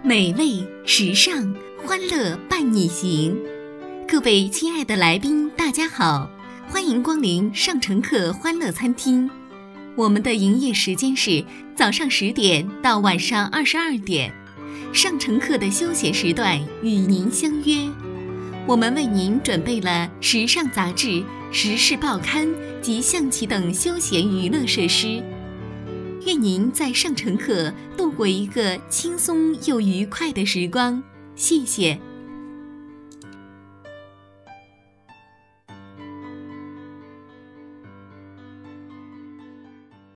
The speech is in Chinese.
美味、时尚、欢乐伴你行。各位亲爱的来宾，大家好，欢迎光临上乘客欢乐餐厅。我们的营业时间是早上10点到晚上22点，上乘客的休闲时段与您相约。我们为您准备了时尚杂志、时事报刊及象棋等休闲娱乐设施。愿您在上乘客度过一个轻松又愉快的时光，谢谢。